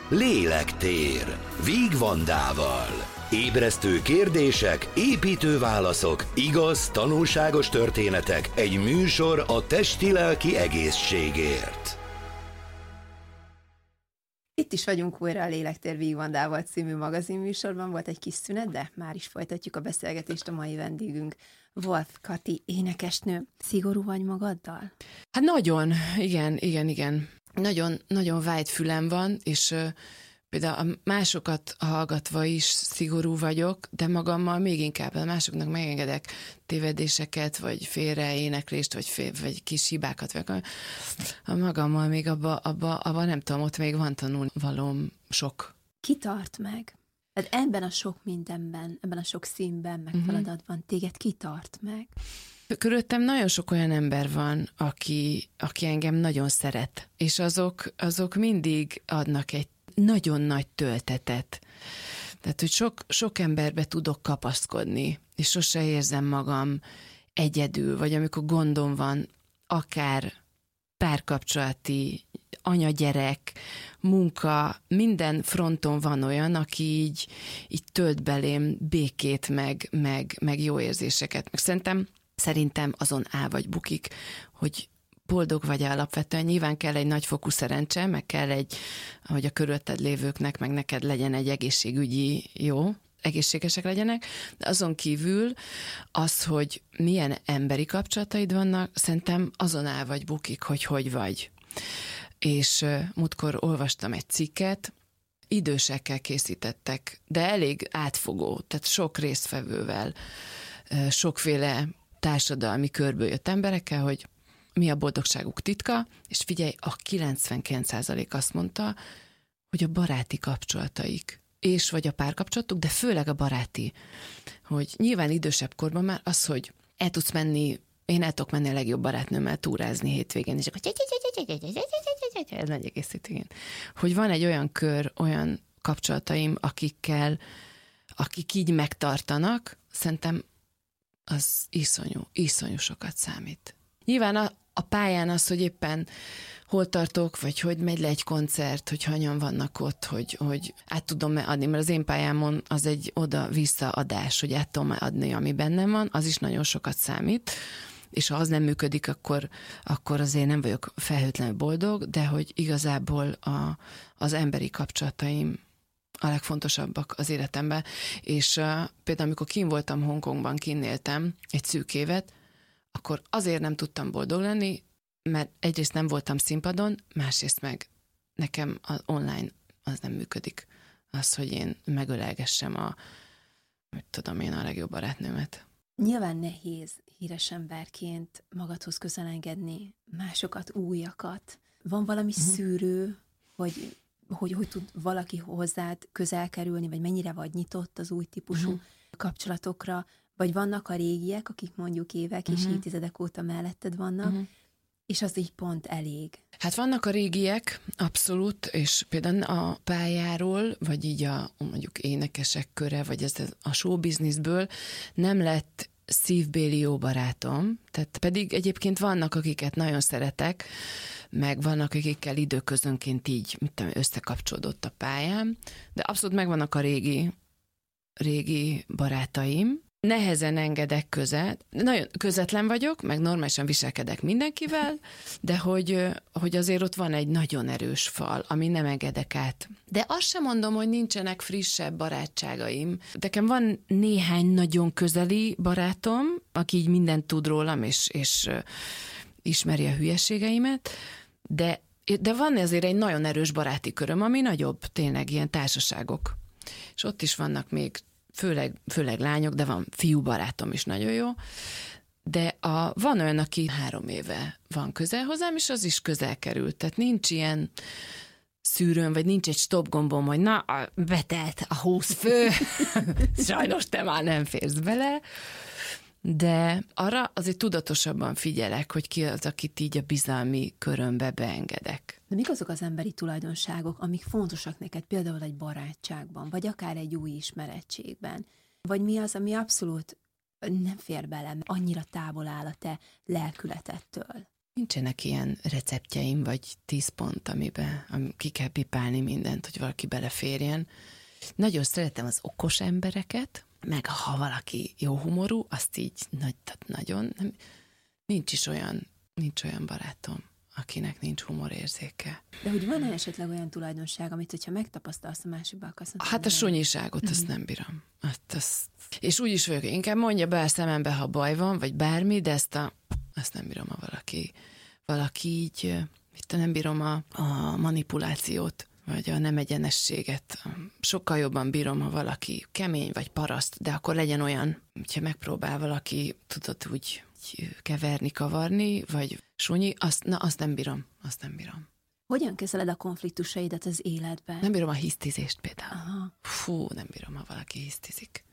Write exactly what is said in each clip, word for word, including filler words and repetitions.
Lélektér Víg Vandával. Ébresztő kérdések, építő válaszok, igaz, tanulságos történetek, egy műsor a testi-lelki egészségért. Itt is vagyunk újra a Lélektér Víg Vandával című magazinműsorban. Volt egy kis szünet, de már is folytatjuk a beszélgetést. A mai vendégünk Wolf Kati énekesnő. Szigorú vagy magaddal? Hát nagyon, igen, igen, igen. Nagyon, nagyon vájt fülem van, és uh, például a másokat hallgatva is szigorú vagyok, de magammal még inkább, a másoknak megengedek tévedéseket, vagy félreéneklést, vagy, fél, vagy kis hibákat. Vagy a magammal még abba, abba, abba nem tudom, ott még van tanulvalóm sok. Ki tart meg? Tehát ebben a sok mindenben, ebben a sok színben, meg uh-huh. feladatban téged ki tart meg? Körülöttem nagyon sok olyan ember van, aki, aki engem nagyon szeret, és azok, azok mindig adnak egy nagyon nagy töltetet. Tehát, hogy sok, sok emberbe tudok kapaszkodni, és sose érzem magam egyedül, vagy amikor gondom van, akár párkapcsolati, anya-gyerek, munka, minden fronton van olyan, aki így, így tölt belém békét, meg, meg, meg jó érzéseket. Meg szerintem, szerintem azon áll vagy bukik, hogy boldog vagy alapvetően. Nyilván kell egy nagyfokú szerencse, meg kell egy, hogy a körülötted lévőknek, meg neked legyen egy egészségügyi jó, egészségesek legyenek, de azon kívül az, hogy milyen emberi kapcsolataid vannak, szerintem azon áll vagy bukik, hogy hogy vagy. És uh, múltkor olvastam egy cikket, idősekkel készítettek, de elég átfogó, tehát sok résztvevővel, uh, sokféle társadalmi körből jött emberekkel, hogy mi a boldogságuk titka, és figyelj, a kilencvenkilenc százalék azt mondta, hogy a baráti kapcsolataik, és vagy a párkapcsolatuk, de főleg a baráti, hogy nyilván idősebb korban már az, hogy el tudsz menni, én el tudok menni a legjobb barátnőmmel túrázni hétvégén, és akkor ez nagy egész hétvégén. Hogy van egy olyan kör, olyan kapcsolataim, akikkel, akik így megtartanak, szerintem az iszonyú, iszonyú sokat számít. Nyilván a, a pályán az, hogy éppen hol tartok, vagy hogy megy le egy koncert, hogy hanyan vannak ott, hogy, hogy át tudom-e adni, mert az én pályámon az egy oda-visszaadás, hogy át tudom-e adni, ami bennem van, az is nagyon sokat számít, és ha az nem működik, akkor, akkor azért nem vagyok felhőtlenül boldog, de hogy igazából a, az emberi kapcsolataim a legfontosabbak az életemben, és uh, például amikor kint voltam Hongkongban, kint éltem egy szűk évet, akkor azért nem tudtam boldog lenni, mert egyrészt nem voltam színpadon, másrészt meg nekem az online az nem működik. Az, hogy én megölelgessem a, hogy tudom én, a legjobb barátnőmet. Nyilván nehéz híres emberként magadhoz közel engedni másokat, újakat. Van valami uh-huh. szűrő, hogy, hogy hogy tud valaki hozzád közel kerülni, vagy mennyire vagy nyitott az új típusú uh-huh. kapcsolatokra, vagy vannak a régiek, akik mondjuk évek uh-huh. és évtizedek óta melletted vannak, uh-huh. és az így pont elég. Hát vannak a régiek, abszolút, és például a pályáról, vagy így a mondjuk énekesek köre, vagy ez a showbizniszből nem lett szívbéli jó barátom, tehát pedig egyébként vannak, akiket nagyon szeretek, meg vannak, akikkel időközönként így, mit tudom, összekapcsolódott a pályám, de abszolút megvannak a régi, régi barátaim. Nehezen engedek közel, nagyon közvetlen vagyok, meg normálisan viselkedek mindenkivel, de hogy, hogy azért ott van egy nagyon erős fal, ami nem engedek át. De azt sem mondom, hogy nincsenek frissebb barátságaim. Nekem van néhány nagyon közeli barátom, aki így mindent tud rólam, és, és ismeri a hülyeségeimet, de, de van azért egy nagyon erős baráti köröm, ami nagyobb, tényleg ilyen társaságok. És ott is vannak még Főleg, főleg lányok, de van fiú barátom is nagyon jó, de a, van olyan, aki három éve van közel hozzám, és az is közel került, tehát nincs ilyen szűrőm, vagy nincs egy stop gombom, hogy na, betelt a húsz fő, sajnos te már nem férsz bele, de arra azért tudatosabban figyelek, hogy ki az, akit így a bizalmi körömbe beengedek. De mik azok az emberi tulajdonságok, amik fontosak neked például egy barátságban, vagy akár egy új ismerettségben? Vagy mi az, ami abszolút nem fér bele, annyira távol áll a te lelkületettől? nincsenek ilyen receptjeim, vagy tíz pont, amiben ami ki kell pipálni mindent, hogy valaki beleférjen. Nagyon szeretem az okos embereket, meg ha valaki jó humorú, azt így nagy, tehát nagyon, nem, nincs is olyan, nincs olyan barátom, akinek nincs humorérzéke. De hogy van esetleg olyan tulajdonság, amit hogyha megtapasztalsz a másikba, akarsz? Hát a sunyiságot, azt nem bírom. Hát azt, és úgy is vagyok, inkább mondja be a szemembe, ha baj van, vagy bármi, de ezt a, azt nem bírom, ha valaki, valaki így, mit nem bírom a, a manipulációt, vagy a nem egyenességet. Sokkal jobban bírom, ha valaki kemény, vagy paraszt, de akkor legyen olyan, hogyha megpróbál valaki, tudod, úgy keverni, kavarni, vagy sunyi, azt, na, azt nem bírom, azt nem bírom. Hogyan kezeled a konfliktusaidat az életben? Nem bírom a hisztizést például. Aha. Fú, nem bírom, ha valaki hisztizik.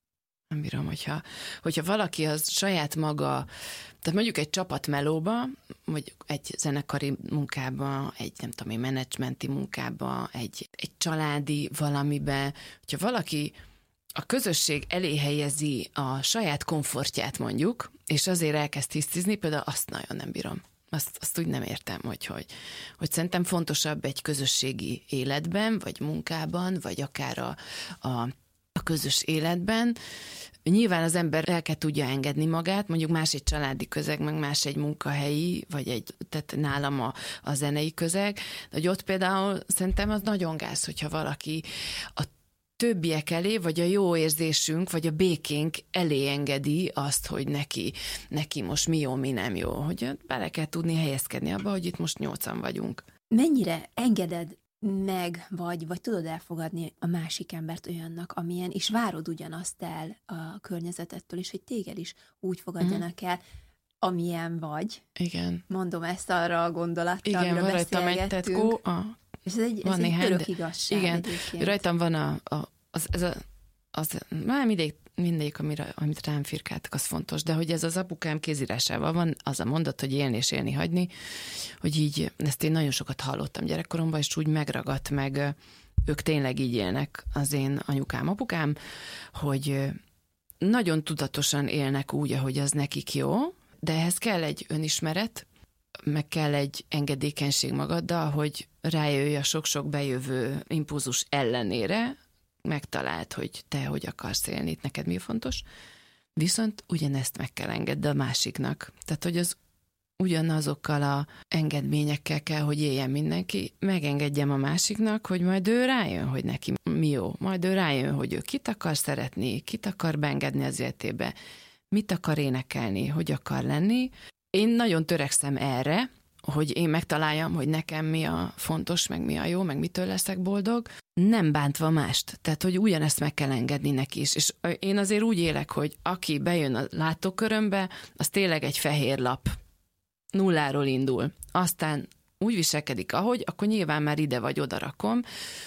Nem bírom, hogyha, hogyha valaki az saját maga, tehát mondjuk egy csapatmelóba, vagy egy zenekari munkába, egy nem tudom én, menedzsmenti munkába, egy, egy családi valamibe, hogyha valaki a közösség elé helyezi a saját komfortját mondjuk, és azért elkezd hisztizni, például azt nagyon nem bírom. Azt, azt úgy nem értem, hogy, hogy, hogy szerintem fontosabb egy közösségi életben, vagy munkában, vagy akár a, a, a közös életben. Nyilván az ember el kell tudja engedni magát, mondjuk más egy családi közeg, meg más egy munkahelyi, vagy egy, tehát nálam a, a zenei közeg, de hogy ott például szerintem az nagyon gáz, hogyha valaki a többiek elé, vagy a jó érzésünk, vagy a békénk elé engedi azt, hogy neki, neki most mi jó, mi nem jó. Hogy bele kell tudni helyezkedni abba, hogy itt most nyolcan vagyunk. Mennyire engeded meg, vagy, vagy tudod elfogadni a másik embert olyannak, amilyen, és várod ugyanazt el a környezetettől, és hogy téged is úgy fogadjanak mm. el, amilyen vagy. Igen. Mondom ezt arra a gondolattal, igen, amiről rajtam egy tetkó. A... És ez egy, ez egy örök igazság. Igen, egyébként. Rajtam van a, a, az, ez a, az, már mindig, mindig amire, amit rám firkáltak, az fontos, de hogy ez az apukám kézírásával van, az a mondat, hogy élni és élni hagyni, hogy így, ezt én nagyon sokat hallottam gyerekkoromban, és úgy megragadt meg, ők tényleg így élnek, az én anyukám, apukám, hogy nagyon tudatosan élnek úgy, ahogy az nekik jó, de ehhez kell egy önismeret, meg kell egy engedékenység magaddal, hogy rájöjj a sok-sok bejövő impulzus ellenére, megtaláld, hogy te hogy akarsz élni, neked mi fontos, viszont ugyanezt meg kell engedni a másiknak. Tehát, hogy az ugyanazokkal a engedményekkel kell, hogy éljen mindenki, megengedjem a másiknak, hogy majd ő rájön, hogy neki mi jó, majd ő rájön, hogy ő kit akar szeretni, kit akar beengedni az életébe, mit akar énekelni, hogy akar lenni. Én nagyon törekszem erre, hogy én megtaláljam, hogy nekem mi a fontos, meg mi a jó, meg mitől leszek boldog, nem bántva mást. Tehát, hogy ugyanezt meg kell engedni neki is. És én azért úgy élek, hogy aki bejön a látókörömbe, az tényleg egy fehér lap. Nulláról indul. Aztán úgy viselkedik, ahogy, akkor nyilván már ide vagy oda rakom,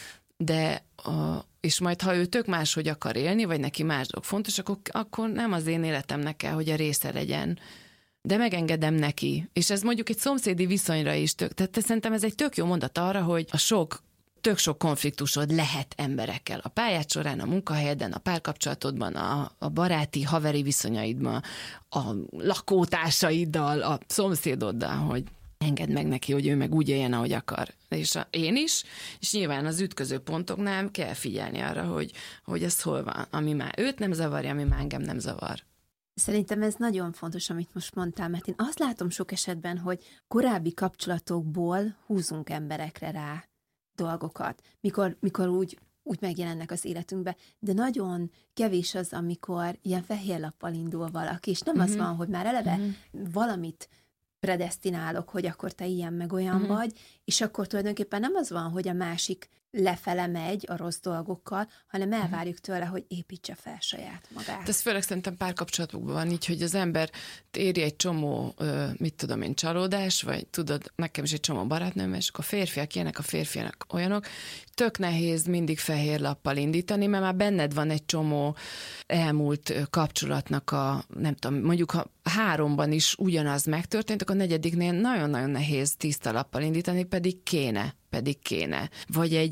de a, és majd, ha ő tök máshogy akar élni, vagy neki más dolog fontos, akkor, akkor nem az én életemnek kell, hogy a része legyen. De megengedem neki. És ez mondjuk egy szomszédi viszonyra is tök. Tehát szerintem ez egy tök jó mondat arra, hogy a sok, tök sok konfliktusod lehet emberekkel. A pályád során, a munkahelyeden, a párkapcsolatodban, a, a baráti, haveri viszonyaidban, a lakótársaiddal, a szomszédoddal, hogy engedd meg neki, hogy ő meg úgy éljen, ahogy akar. És a, én is, és nyilván az ütköző pontoknál kell figyelni arra, hogy, hogy ez hol van, ami már őt nem zavarja, ami már engem nem zavar. Szerintem ez nagyon fontos, amit most mondtál, mert én azt látom sok esetben, hogy korábbi kapcsolatokból húzunk emberekre rá dolgokat, mikor, mikor úgy, úgy megjelennek az életünkbe, de nagyon kevés az, amikor ilyen fehér lappal indul valaki, és nem uh-huh. az van, hogy már eleve uh-huh. valamit predesztinálok, hogy akkor te ilyen meg olyan uh-huh. vagy, és akkor tulajdonképpen nem az van, hogy a másik lefele megy a rossz dolgokkal, hanem elvárjuk tőle, hogy építse fel saját magát. Ez főleg szerintem párkapcsolatokban van így, hogy az ember éri egy csomó, mit tudom én, csalódás, vagy tudod, nekem is egy csomó barátnőm, és akkor a férfiak ilyenek, a férfiak olyanok, tök nehéz mindig fehér lappal indítani, mert már benned van egy csomó elmúlt kapcsolatnak a, nem tudom, mondjuk ha háromban is ugyanaz megtörtént, akkor a negyediknél nagyon-nagyon nehéz tiszta lappal indítani, pedig kéne, pedig kéne. Vagy egy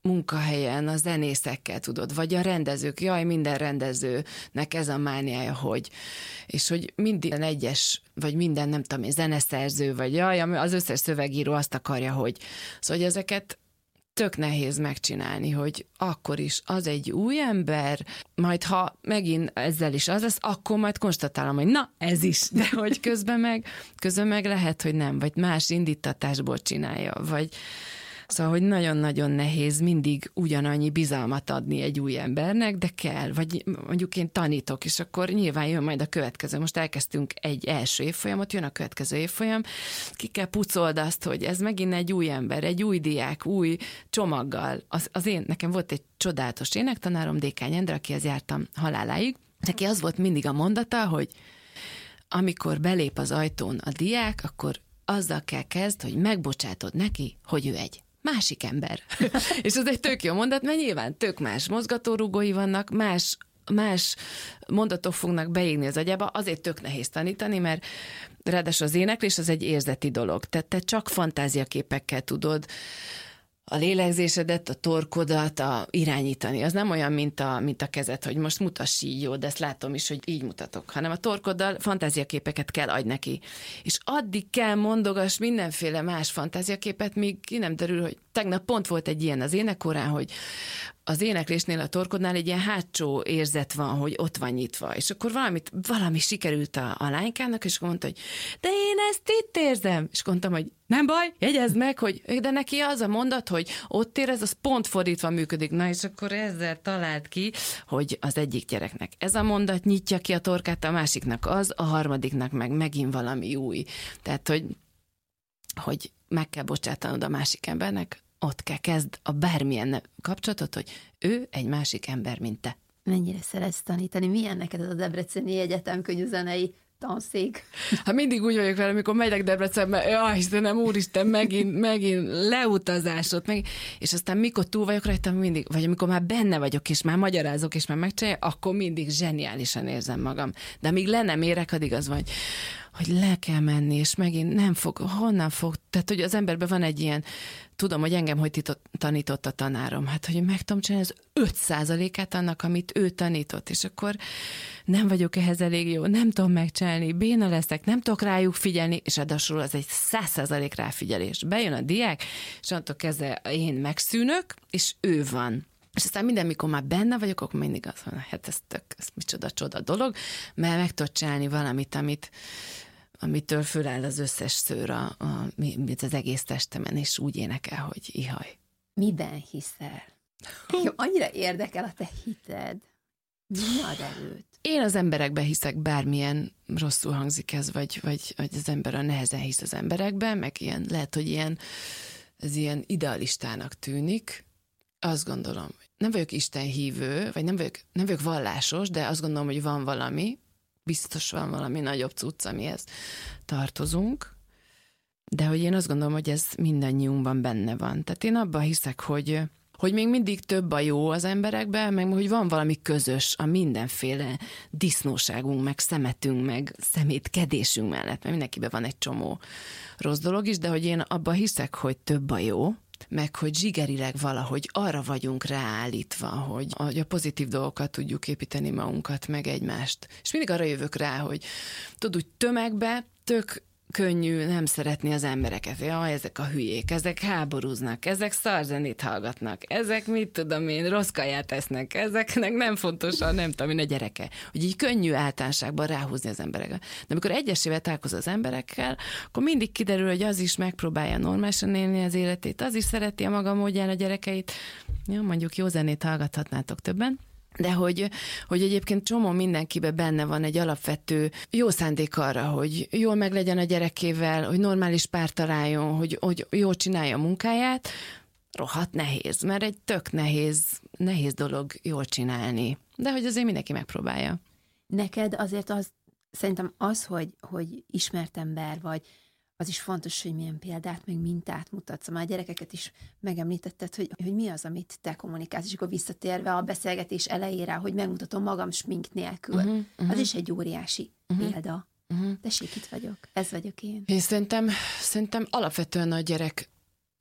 munkahelyen a zenészekkel, tudod, vagy a rendezők, jaj, minden rendezőnek ez a mániája, hogy, és hogy minden egyes, vagy minden, nem tudom én, zeneszerző, vagy jaj, az összes szövegíró azt akarja, hogy szóval hogy ezeket tök nehéz megcsinálni, hogy akkor is az egy új ember, majd ha megint ezzel is az lesz, akkor majd konstatálom, hogy na, ez is, de hogy közben meg, közben meg lehet, hogy nem, vagy más indítatásból csinálja, vagy szóval, hogy nagyon-nagyon nehéz mindig ugyanannyi bizalmat adni egy új embernek, de kell, vagy mondjuk én tanítok, és akkor nyilván jön majd a következő. Most elkezdtünk egy első évfolyamot, jön a következő évfolyam, ki kell pucold azt, hogy ez megint egy új ember, egy új diák, új csomaggal. Az, az én, nekem volt egy csodálatos énektanárom, Dékány Endre, akihez jártam haláláig, neki az volt mindig a mondata, hogy amikor belép az ajtón a diák, akkor azzal kell kezd, hogy megbocsátod neki, hogy ő egy másik ember. És ez egy tök jó mondat, mert nyilván tök más mozgatórugói vannak, más, más mondatok fognak beégni az agyába, azért tök nehéz tanítani, mert ráadásul az éneklés az egy érzeti dolog. Tehát te csak fantáziaképekkel tudod a lélegzésedet, a torkodat a, irányítani. Az nem olyan, mint a, mint a kezed, hogy most mutass így, jó, de ezt látom is, hogy így mutatok, hanem a torkoddal fantáziaképeket kell adj neki. És addig kell mondogass mindenféle más fantáziaképet, míg ki nem derül, hogy tegnap pont volt egy ilyen az énekórán, hogy az éneklésnél, a torkodnál egy ilyen hátsó érzet van, hogy ott van nyitva. És akkor valamit, valami sikerült a, a lánykának, és akkor mondta, hogy de én ezt itt érzem. És mondtam, hogy nem baj, jegyezd meg, hogy de neki az a mondat, hogy ott érez, az pont fordítva működik. Na, és akkor ezzel talált ki, hogy az egyik gyereknek ez a mondat nyitja ki a torkát, a másiknak az, a harmadiknak meg megint valami új. Tehát, hogy, hogy meg kell bocsátanod a másik embernek, ott kell kezd a bármilyen kapcsolatot, hogy ő egy másik ember, mint te. Mennyire szeretsz tanítani? Milyen neked az a Debreceni Egyetem könyvzenei tanszék? Hát mindig úgy vagyok vele, amikor megyek Debrecenbe, jaj, Istenem, úristen, megint, megint leutazásod, meg, és aztán mikor túl vagyok rajta, mindig, vagy amikor már benne vagyok, és már magyarázok, és már megcsinálja, akkor mindig zseniálisan érzem magam. De amíg le nem érek, addig az vagy, hogy le kell menni, és megint nem fog, honnan fog, tehát hogy az emberben van egy ilyen, tudom, hogy engem hogy titott, tanított a tanárom, hát hogy meg tudom csinálni az öt százalékát annak, amit ő tanított, és akkor nem vagyok ehhez elég jó, nem tudom megcsinálni, béna leszek, nem tudok rájuk figyelni, és ráadásul az egy száz százalék ráfigyelés. Bejön a diák, és onnantól kezdve én megszűnök, és ő van. És aztán minden, mikor már benne vagyok, akkor mindig azt mondom, hát ez tök, ez micsoda csoda dolog, mert meg tudod csinálni valamit, amit amitől föláll az összes szőr a, a, az egész testemen, és úgy énekel, hogy ihaj. Miben hiszel? Engem annyira érdekel a te hited. Mi ad erőt? Én az emberekbe hiszek, bármilyen rosszul hangzik ez, vagy, vagy, vagy az ember a nehezen hisz az emberekben, meg ilyen, lehet, hogy ilyen, ez ilyen idealistának tűnik. Azt gondolom, nem vagyok istenhívő, vagy nem vagyok, nem vagyok vallásos, de azt gondolom, hogy van valami, biztos van valami nagyobb cucc, amihez tartozunk, de hogy én azt gondolom, hogy ez mindannyiunkban benne van. Tehát én abban hiszek, hogy, hogy még mindig több a jó az emberekben, meg hogy van valami közös a mindenféle disznóságunk, meg szemetünk, meg szemétkedésünk mellett, mert mindenkiben van egy csomó rossz dolog is, de hogy én abban hiszek, hogy több a jó, meg hogy zsigerileg valahogy arra vagyunk ráállítva, hogy a pozitív dolgokat tudjuk építeni magunkat, meg egymást. És mindig arra jövök rá, hogy tudod, úgy tömegbe tök könnyű nem szeretni az embereket. Jaj, ezek a hülyék, ezek háborúznak, ezek szarzenét hallgatnak, ezek mit tudom én, rossz kaját esznek, ezeknek nem fontos a nem tudom én a gyereke. Hogy így könnyű általánosságban ráhúzni az embereket. De amikor egyesével találkozol az emberekkel, akkor mindig kiderül, hogy az is megpróbálja normálisan élni az életét, az is szereti a maga módján a gyerekeit. Ja, mondjuk jó zenét hallgathatnátok többen. De hogy, hogy egyébként csomó mindenkiben benne van egy alapvető jó szándék arra, hogy jól meglegyen a gyerekével, hogy normális pár találjon, hogy, hogy jól csinálja a munkáját, rohadt nehéz, mert egy tök nehéz, nehéz dolog jól csinálni. De hogy azért mindenki megpróbálja. Neked azért az, szerintem az, hogy, hogy ismert ember vagy, az is fontos, hogy milyen példát, meg mintát mutatsz. Már a gyerekeket is megemlítetted, hogy, hogy mi az, amit te kommunikálsz, és akkor visszatérve a beszélgetés elejére, hogy megmutatom magam smink nélkül. Uh-huh, uh-huh. Az is egy óriási uh-huh. példa. Uh-huh. Tessék, itt vagyok. Ez vagyok én. Én szerintem, szerintem alapvetően a gyereknek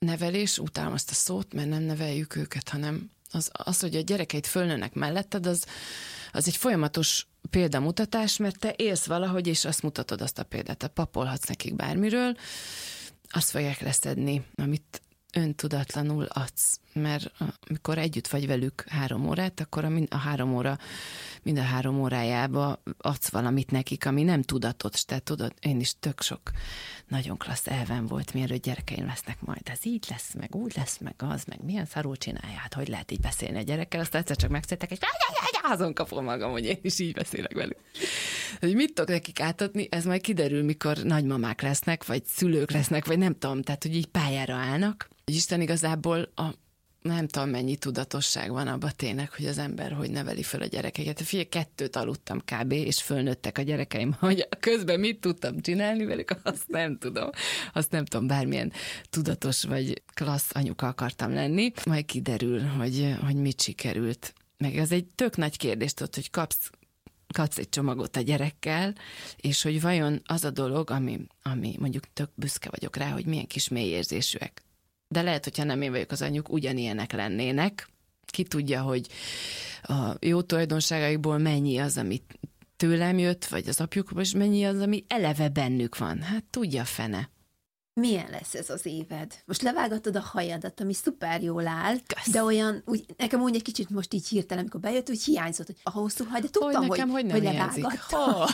nevelés, utálom azt a szót, mert nem neveljük őket, hanem az, az hogy a gyerekeid fölnőnek melletted, az, az egy folyamatos példamutatás, mert te élsz valahogy, és azt mutatod azt a példát. A papolhatsz nekik bármiről, azt fogják leszedni, amit öntudatlanul adsz, mert amikor együtt vagy velük három órát, akkor a, a három óra, mind a három órájába adsz valamit nekik, ami nem tudatot, tehát tudod, én is tök sok nagyon klassz elven volt, mielőtt gyerekeim lesznek majd, ez így lesz, meg úgy lesz, meg az, meg milyen szarul csinálja, hát hogy lehet így beszélni a gyerekkel, aztán egyszer csak megszedtek, és azon kapom magam, hogy én is így beszélek velük. Hogy mit tudok nekik átadni, ez majd kiderül, mikor nagymamák lesznek, vagy szülők lesznek, vagy nem tudom, tehát hogy így pályára állnak. Isten igazából a nem tudom, mennyi tudatosság van abban tényleg, hogy az ember hogy neveli föl a gyerekeket. Figyelj, kettőt aludtam kb. És fölnőttek a gyerekeim, hogy közben mit tudtam csinálni velük, azt nem tudom. Azt nem tudom, bármilyen tudatos vagy klassz anyuka akartam lenni. Majd kiderül, hogy, hogy mit sikerült. Meg ez egy tök nagy kérdés, tudod, hogy kapsz kapsz egy csomagot a gyerekkel, és hogy vajon az a dolog, ami, ami mondjuk tök büszke vagyok rá, hogy milyen kis mélyérzésűek. De lehet, hogyha nem én vagyok az anyjuk, ugyanilyenek lennének. Ki tudja, hogy a jó tulajdonságaikból mennyi az, amit tőlem jött, vagy az apjukból, és mennyi az, ami eleve bennük van. Hát tudja a fene. Milyen lesz ez az éved? Most levágattad a hajadat, ami szuper jól áll, Kösz. De olyan, úgy, nekem úgy egy kicsit most így hirtelen, amikor bejött, úgy hiányzott, hogy a hosszú haj, de tudtam, hogy, nekem, hogy, hogy, hogy levágattam.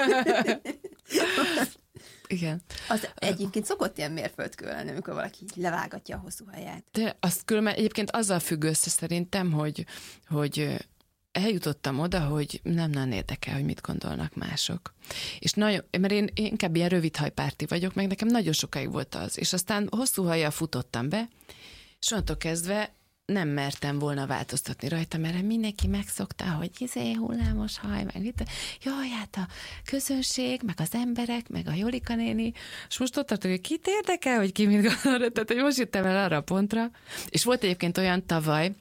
Igen. Az egyébként szokott ilyen mérföldkő lenni, amikor valaki levágatja a hosszú haját. De azt különben egyébként azzal függ össze szerintem, hogy, hogy eljutottam oda, hogy nem nagyon érdekel, hogy mit gondolnak mások. És nagyon, mert én inkább ilyen rövidhajpárti vagyok, meg nekem nagyon sokáig volt az. És aztán hosszú hajjal futottam be, és onnantól kezdve nem mertem volna változtatni rajta, mert mindenki megszokta, hogy izé hullámos haj, meg itt. Jaj, hát a közönség, meg az emberek, meg a Jolika néni, és most ott tartok, hogy kit érdekel, hogy ki mit gondol, tehát hogy most jöttem el arra a pontra, és volt egyébként olyan tavaly,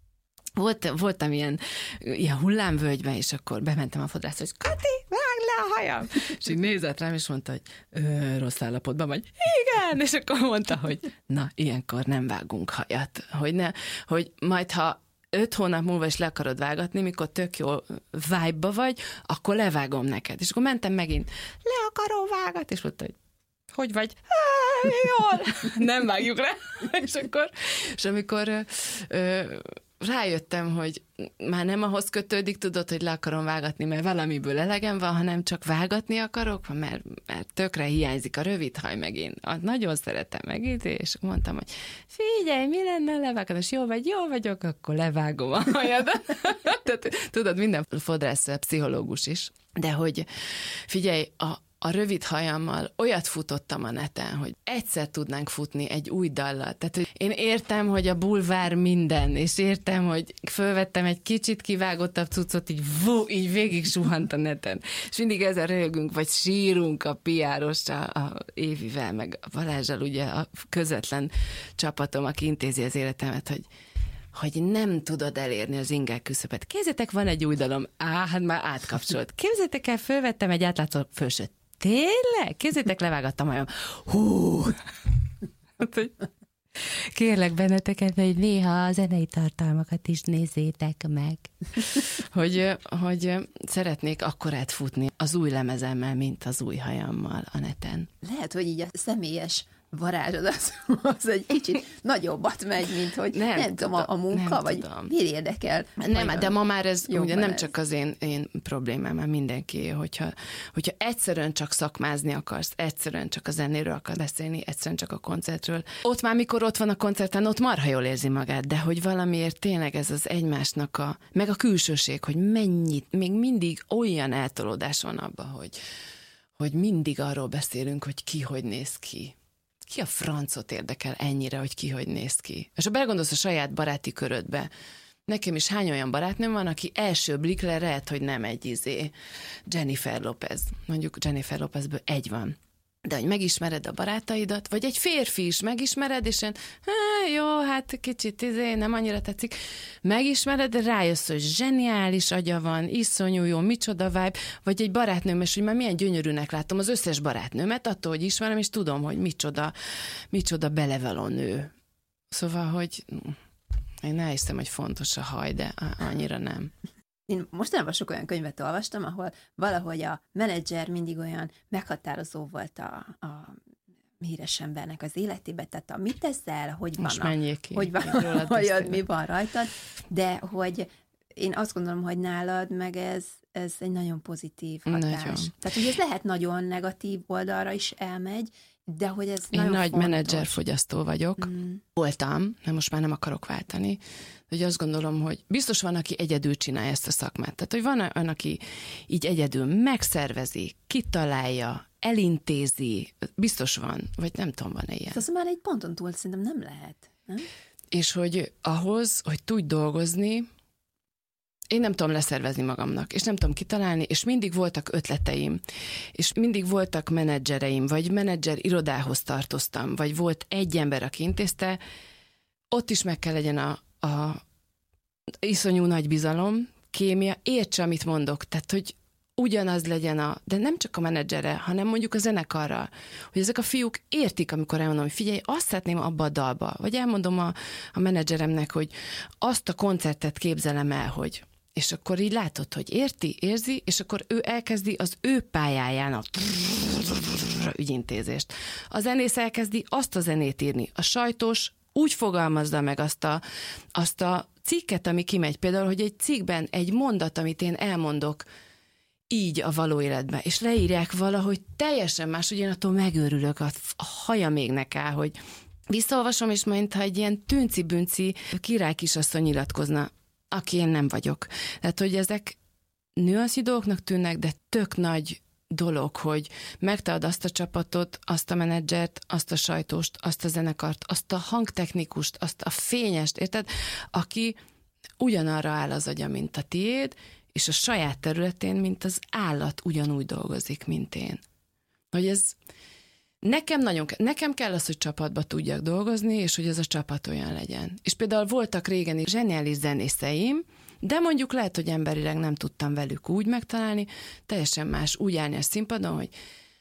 Volt, voltam ilyen, ilyen hullámvölgyben, és akkor bementem a fodrászra, hogy Kati, vágd le a hajam! És így nézett rám, és mondta, hogy rossz állapotban vagy. Igen! És akkor mondta, hogy na, ilyenkor nem vágunk hajat. Hogy, ne, hogy majd, ha öt hónap múlva is le akarod vágatni, mikor tök jó vibe-ba vagy, akkor levágom neked. És akkor mentem megint, le akarom vágat, és mondta, hogy hogy vagy? Há, jól! Nem vágjuk le. És akkor, és amikor ö, ö, rájöttem, hogy már nem ahhoz kötődik, tudod, hogy le akarom vágatni, mert valamiből elegem van, hanem csak vágatni akarok, mert, mert tökre hiányzik a rövid haj megint. Nagyon szeretem megint, és mondtam, hogy figyelj, mi lenne levágatni, és jó vagy, jó vagyok, akkor levágom a hajadat. Tehát, tudod, minden fodrász pszichológus is, de hogy figyelj, a A rövid hajammal olyat futottam a neten, hogy egyszer tudnánk futni egy új dallal. Tehát, hogy én értem, hogy a bulvár minden, és értem, hogy fölvettem egy kicsit kivágottabb cuccot, így vú, így végig suhant a neten. És mindig ezzel röhögünk, vagy sírunk a piárossal, a Évivel, meg a Balázsral, ugye a közvetlen csapatom, aki intézi az életemet, hogy hogy nem tudod elérni az inger küszöbet. Képzeljétek, van egy új dalom, á, hát már átkapcsolt. Képzeljétek el, fölvettem egy átlátszó fölsőt. Tényleg? Képzeljétek, levágattam majom. Hú! Kérlek benneteket, hogy néha a zenei tartalmakat is nézzétek meg. hogy, hogy szeretnék akkorát futni az új lemezemmel, mint az új hajammal a neten. Lehet, hogy így a személyes varázsod az, az egy kicsit nagyobbat megy, mint hogy nem, nem tudom, a, a munka, nem vagy tudom. Miért érdekel? Nem, de ma már ez ugye nem ez. Csak az én, én problémám, mert mindenki, hogyha, hogyha egyszerűen csak szakmázni akarsz, egyszerűen csak a zenéről akarsz beszélni, egyszerűen csak a koncertről. Ott már, mikor ott van a koncerten, ott marha jól érzi magát, de hogy valamiért tényleg ez az egymásnak a, meg a külsőség, hogy mennyit, még mindig olyan eltolódás van abban, hogy, hogy mindig arról beszélünk, hogy ki hogy néz ki. Ki a francot érdekel ennyire, hogy ki hogy néz ki? És ha belegondolsz a saját baráti körödbe, nekem is hány olyan barátnőm van, aki első blikre lehet, hogy nem egy izé Jennifer Lopez. Mondjuk Jennifer Lopezből egy van. De hogy megismered a barátaidat, vagy egy férfi is megismered, és ilyen, jó, hát kicsit izé, nem annyira tetszik. Megismered, de rájössz, hogy zseniális agya van, iszonyú jó, micsoda vibe, vagy egy barátnőm, és hogy már milyen gyönyörűnek látom az összes barátnőmet, attól, hogy ismerem, és tudom, hogy micsoda, micsoda belevaló nő. Szóval, hogy én elhiszem, hogy fontos a haj, de annyira nem. Én mostanában sok olyan könyvet olvastam, ahol valahogy a menedzser mindig olyan meghatározó volt a, a híres embernek az életében, tehát a mit teszel, hogy van, a, hogy van hogy mi van rajtad, de hogy én azt gondolom, hogy nálad meg ez, ez egy nagyon pozitív hatás. Nagyon. Tehát, hogy ez lehet nagyon negatív oldalra is elmegy, de hogy ez én nagyon nagy fontos. menedzserfogyasztó vagyok. Mm. Voltam, de most már nem akarok váltani. Hogy azt gondolom, hogy biztos van, aki egyedül csinálja ezt a szakmát. Tehát, hogy van olyan, aki így egyedül megszervezi, kitalálja, elintézi, biztos van, vagy nem tudom, van-e ilyen. Azt már egy ponton túl szerintem nem lehet, nem? És hogy ahhoz, hogy tudj dolgozni, én nem tudom leszervezni magamnak, és nem tudom kitalálni, és mindig voltak ötleteim, és mindig voltak menedzsereim, vagy menedzser irodához tartoztam, vagy volt egy ember, aki intézte, ott is meg kell legyen a, a iszonyú nagy bizalom, kémia, értse, amit mondok, tehát, hogy ugyanaz legyen a, de nem csak a menedzsere, hanem mondjuk a zenekarral, hogy ezek a fiúk értik, amikor elmondom, hogy figyelj, azt szeretném abba a dalba, vagy elmondom a, a menedzseremnek, hogy azt a koncertet képzelem el, hogy és akkor így látod, hogy érti, érzi, és akkor ő elkezdi az ő pályáján a ügyintézést. A zenész elkezdi azt a zenét írni. A sajtós úgy fogalmazza meg azt a, azt a cikket, ami kimegy. Például, hogy egy cikkben egy mondat, amit én elmondok így a való életben, és leírják valahogy teljesen más, hogy én attól megőrülök, a, a haja még nekáll, hogy visszaolvasom, és mintha egy ilyen tűnci-bünci királykisasszony nyilatkozna, aki én nem vagyok. Tehát, hogy ezek nüanszi dolgoknak tűnnek, de tök nagy dolog, hogy megtalad azt a csapatot, azt a menedzsert, azt a sajtóst, azt a zenekart, azt a hangtechnikust, azt a fényest, érted? Aki ugyanarra áll az agya, mint a tiéd, és a saját területén, mint az állat ugyanúgy dolgozik, mint én. Hogy ez nekem nagyon ke- nekem kell az, hogy csapatba tudjak dolgozni, és hogy ez a csapat olyan legyen. És például voltak régen is zseniális zenészeim, de mondjuk lehet, hogy emberileg nem tudtam velük úgy megtalálni, teljesen más úgy állni a színpadon, hogy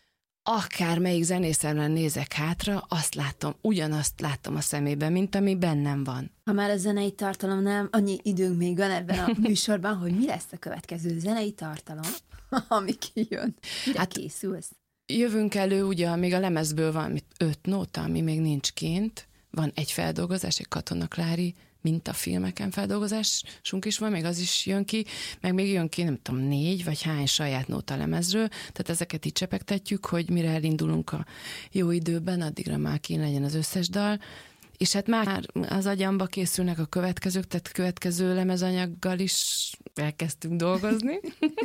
akár melyik zenészemre nézek hátra, azt látom, ugyanazt látom a szemében, mint ami bennem van. Ha már a zenei tartalomnál annyi időnk még van ebben a műsorban, hogy mi lesz a következő zenei tartalom, ami kijön. Mire hát készülsz? Jövünk elő, ugye még a lemezből van öt nóta, ami még nincs kint, van egy feldolgozás, egy Katona Klári mintafilmeken feldolgozásunk is van, még az is jön ki, meg még jön ki, nem tudom, négy vagy hány saját nóta lemezről, tehát ezeket így csepegtetjük, hogy mire elindulunk a jó időben, addigra már kín legyen az összes dal, és hát már az agyamba készülnek a következők, tehát következő lemezanyaggal is elkezdtünk dolgozni.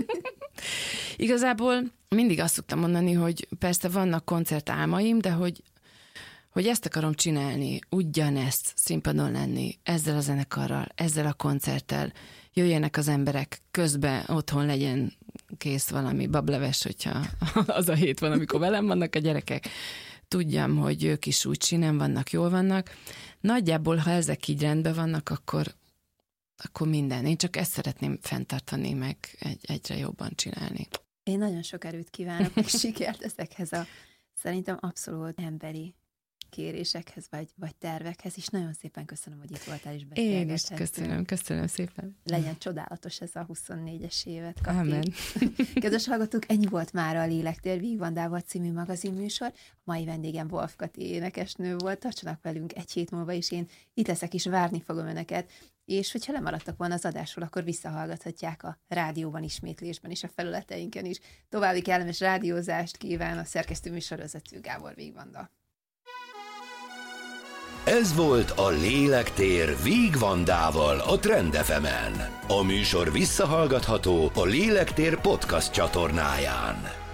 Igazából mindig azt szoktam mondani, hogy persze vannak koncertálmaim, de hogy hogy ezt akarom csinálni, ugyanezt színpadon lenni, ezzel a zenekarral, ezzel a koncerttel, jöjjenek az emberek, közben otthon legyen kész valami bableves, hogyha az a hét van, amikor velem vannak a gyerekek, tudjam, hogy ők is úgy sinem vannak, jól vannak. Nagyjából, ha ezek így rendben vannak, akkor, akkor minden. Én csak ezt szeretném fenntartani, meg egy, egyre jobban csinálni. Én nagyon sok erőt kívánok, és sikert ezekhez a szerintem abszolút emberi kérésekhez, vagy, vagy tervekhez, és nagyon szépen köszönöm, hogy itt voltál és beszélgettünk. Én is köszönöm, köszönöm szépen. Legyen csodálatos ez a huszonnégyes évet, Kati. Amen. Kedves hallgatók, ennyi volt már a Lélektér Vígvandával című magazinműsor. A mai vendégem Wolf Kati énekesnő volt, tartsanak velünk egy hét múlva, és én itt leszek, és várni fogom önöket. És hogyha lemaradtak volna az adásról, akkor visszahallgathatják a rádióban, ismétlésben és a felületeinken is. További kellemes rádiózást kíván a szerkesztő műsorvezető Gábor Vígvanda. Ez volt a Lélektér Vígvandával a Trend ef emen. A műsor visszahallgatható a Lélektér podcast csatornáján.